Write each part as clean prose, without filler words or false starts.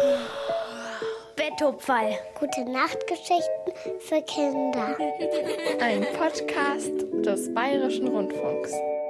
Bettopferl. Gute Nachtgeschichten für Kinder. Ein Podcast des Bayerischen Rundfunks.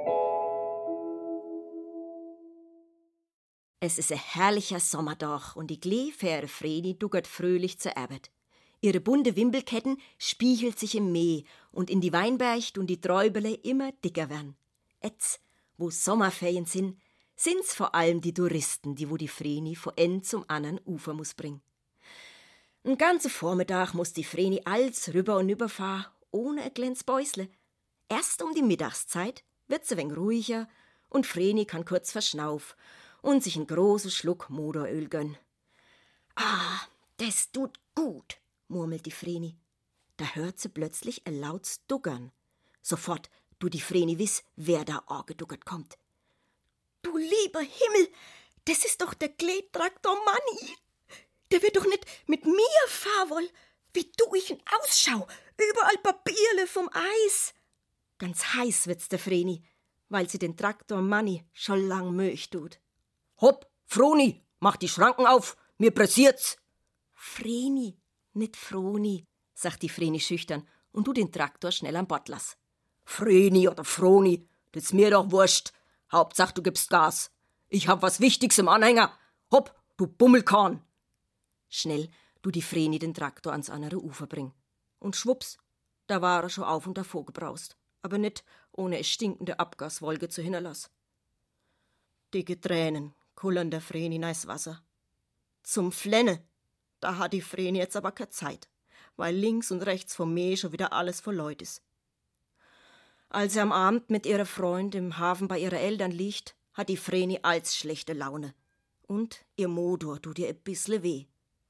Es ist ein herrlicher Sommertag und die Kleefähre Vreni duckert fröhlich zur Arbeit. Ihre bunte Wimpelketten spiegelt sich im Mee und in die Weinberg tun die Träubele immer dicker werden. Jetzt, wo Sommerferien sind, sind's vor allem die Touristen, die wo die Vreni von einen zum anderen Ufer muss bringen. Einen ganzen Vormittag muss die Vreni alles rüber und über fahren, ohne ein kleines Bäusle. Erst um die Mittagszeit wird's ein wenig ruhiger und Vreni kann kurz verschnaufen und sich einen großen Schluck Motoröl gönnen. Ah, das tut gut, murmelt die Vreni. Da hört sie plötzlich ein lautes Duggern. Sofort tut die Vreni wiss, wer da angeduckert kommt. Du lieber Himmel, das ist doch der Kleetraktor Manni. Der wird doch nicht mit mir fahren wollen. Wie du ich ihn ausschau, überall Papierle vom Eis. Ganz heiß wird's der Vreni, weil sie den Traktor Manni schon lang möcht tut. Hopp, Froni, mach die Schranken auf, mir pressiert's. Vreni, nicht Froni, sagt die Vreni schüchtern und tut den Traktor schnell an Bord lass. Vreni oder Froni, das ist mir doch wurscht. Hauptsache, du gibst Gas. Ich hab was Wichtiges im Anhänger. Hopp, du Bummelkorn. Schnell tut die Vreni den Traktor ans andere Ufer bringen. Und schwupps, da war er schon auf und davor gebraust. Aber nicht ohne eine stinkende Abgaswolke zu hinterlassen. Dicke Tränen kullern der Vreni ins Wasser. Zum Flenne, da hat die Vreni jetzt aber keine Zeit, weil links und rechts vom Meer schon wieder alles voll Leut ist. Als sie am Abend mit ihrer Freund im Hafen bei ihren Eltern liegt, hat die Vreni als schlechte Laune. Und ihr Motor tut ihr ein bisschen weh.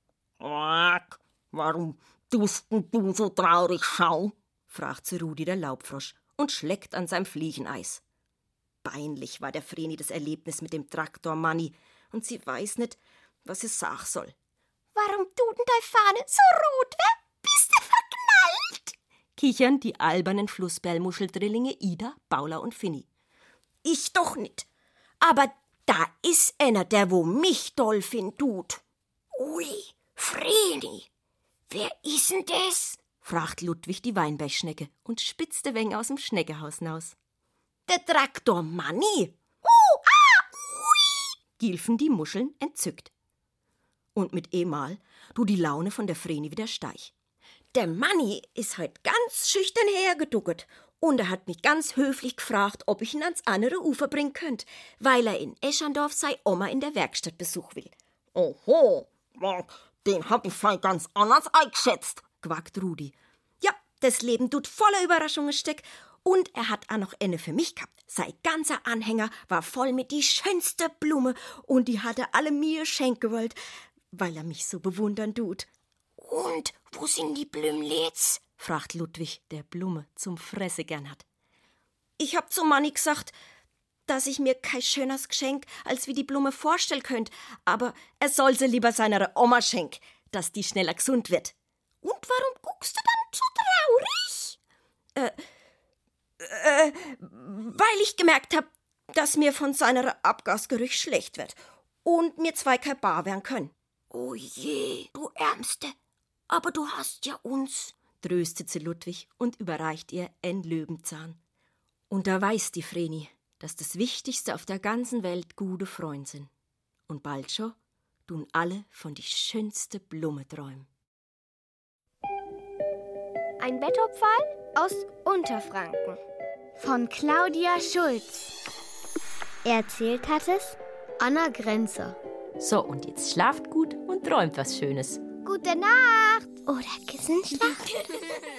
Warum tust du so traurig, Schau? Fragt sie Rudi der Laubfrosch und schleckt an seinem Fliegeneis. Peinlich war der Vreni das Erlebnis mit dem Traktor Manni und sie weiß nicht, was sie sagen soll. Warum tut denn deine Fahne so rot, Bist du verknallt? Kichern die albernen Flussbellmuscheldrillinge Ida, Paula und Finni. Ich doch nicht. Aber da ist einer, der wo mich doll find tut. Ui, Vreni, wer ist denn das? Fragt Ludwig die Weinbergschnecke und spitzte wenig aus dem Schneckehaus hinaus. Der Traktor Manni. Ui. Gielfen die Muscheln entzückt. Und mit emal tut die Laune von der Vreni wieder steich. Der Manni ist heut ganz schüchtern hergeduckert und er hat mich ganz höflich gefragt, ob ich ihn ans andere Ufer bringen könnt, weil er in Eschandorf sei Oma in der Werkstatt Besuch will. Oho, den hab ich voll ganz anders eingeschätzt, quakt Rudi. Ja, das Leben tut voller Überraschungen steck und er hat auch noch eine für mich gehabt. Sein ganzer Anhänger war voll mit die schönste Blume und die hat er alle mir schenken wollt, weil er mich so bewundern tut. Und wo sind die Blümlets? Fragt Ludwig, der Blume zum Fresse gern hat. Ich hab zum Manni gesagt, dass ich mir kein schöneres Geschenk als wie die Blume vorstellen könnt, aber er soll sie lieber seiner Oma schenken, dass die schneller gesund wird. Und warum guckst du dann so traurig? Weil ich gemerkt hab, dass mir von seiner Abgasgerüch schlecht wird und mir zwei kein Bar werden können. Oh je, du Ärmste, aber du hast ja uns, tröstet sie Ludwig und überreicht ihr einen Löwenzahn. Und da weiß die Vreni, dass das Wichtigste auf der ganzen Welt gute Freunde sind. Und bald schon tun alle von die schönste Blume träumen. Ein Bettopferl aus Unterfranken. Von Claudia Schulz. Erzählt hat es Anna Grenzer. So, und jetzt schlaft gut und träumt was Schönes. Gute Nacht. Oder Kissenschlacht.